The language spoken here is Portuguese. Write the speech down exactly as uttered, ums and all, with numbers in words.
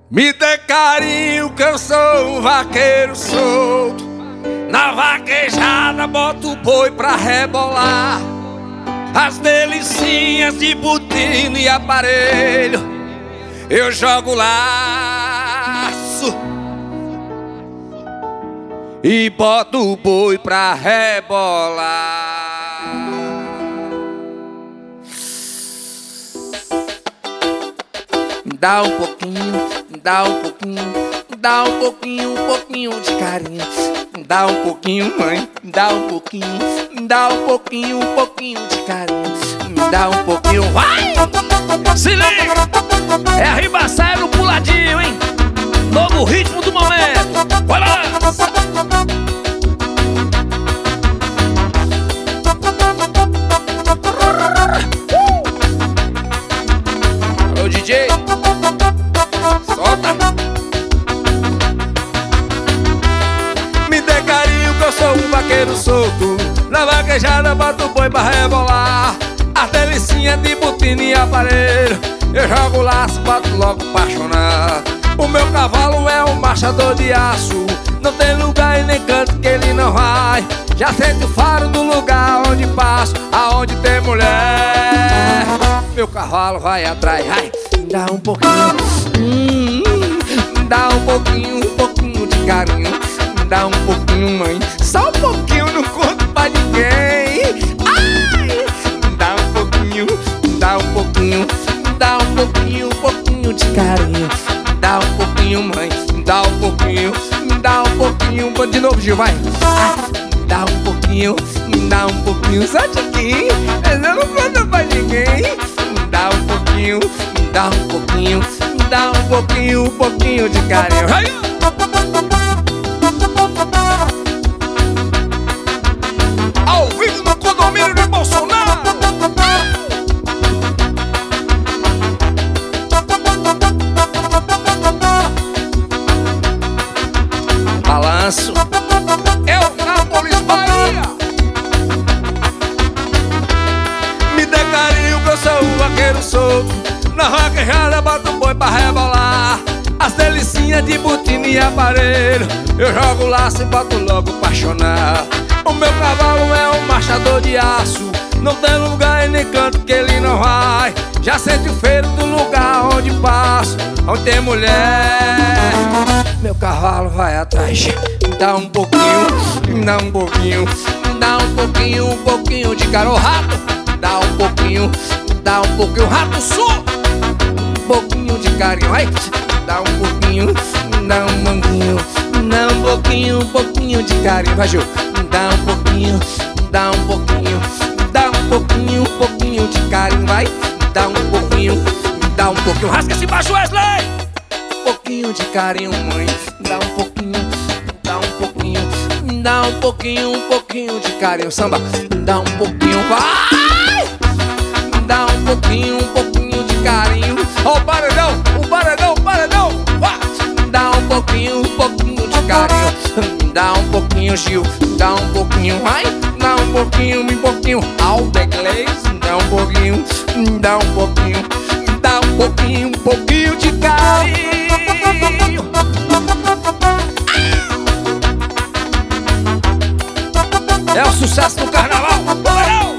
Me dê carinho que eu sou um vaqueiro solto. Na vaquejada boto o boi pra rebolar. As delicinhas de botina e aparelho eu jogo laço e boto o boi pra rebolar. Dá um pouquinho, dá um pouquinho, dá um pouquinho, um pouquinho de carinho. Dá um pouquinho, mãe, dá um pouquinho, dá um pouquinho, um pouquinho de carinho. Dá um pouquinho, vai! Se liga! É a ribaçaia no puladinho, hein? Novo ritmo do momento. Vai lá! Uh! Ô D J, solta! Me dê carinho que eu sou um vaqueiro solto. Na vaquejada boto o boi pra rebolar. As delicinhas de botina e aparelho eu jogo laço, boto logo apaixonar. O meu cavalo é um marchador de aço. Não tem lugar e nem canto que ele não vai. Já sente o faro do lugar onde passo, aonde tem mulher. Meu cavalo vai atrás, ai, dá um pouquinho, hum, dá um pouquinho, um pouquinho de carinho. Dá um pouquinho, mãe, só um pouquinho, não conto pra ninguém. Ai, dá um pouquinho, dá um pouquinho, dá um pouquinho, um pouquinho de carinho. Dá um pouquinho, mãe, dá um pouquinho, dá um pouquinho. De novo, Gil, vai. Dá um pouquinho, dá um pouquinho, só tiquinho, mas eu não conto pra ninguém. Dá um pouquinho, dá um pouquinho, dá um pouquinho, um pouquinho de carinho. Ao vivo no condomínio de Bolsonaro. Balanço é o Nápoles, Bahia. Me dê carinho que eu sou um vaqueiro solto. Na vaquejada boto o boi pra rebolar. As delicinhas de botina e aparelho eu jogo laço e boto logo apaixonar. O meu cavalo é um marchador de aço. Não tem lugar e nem canto que ele não vai. Já sente o feiro do lugar onde passo, onde tem mulher. Meu cavalo vai atrás. Dá um pouquinho, dá um pouquinho, dá um pouquinho, um pouquinho de caro rato. Dá um pouquinho, dá um pouquinho, rato sul. Um pouquinho de carinho, ai. Dá um pouquinho, dá um pouquinho, dá um pouquinho, um pouquinho de carinho, vai, Gil. Dá um pouquinho, dá um pouquinho, dá um pouquinho, um pouquinho de carinho, vai. Dá um pouquinho, dá um pouquinho, rasga esse baixo, Wesley. Um pouquinho de carinho, mãe. Dá um pouquinho, dá um pouquinho, dá um pouquinho, um pouquinho de carinho, samba. Dá um pouquinho, vai. Dá um pouquinho, um pouquinho de carinho. Ó o paredão, o paredão, o paredão, vai. Dá um pouquinho, um pouquinho de carinho. Dá um pouquinho, Gil, dá um pouquinho, vai. Dá um pouquinho, um pouquinho, ao inglês. Dá um pouquinho, dá um pouquinho, dá um pouquinho, um pouquinho de carinho. É o sucesso do carnaval, Barão!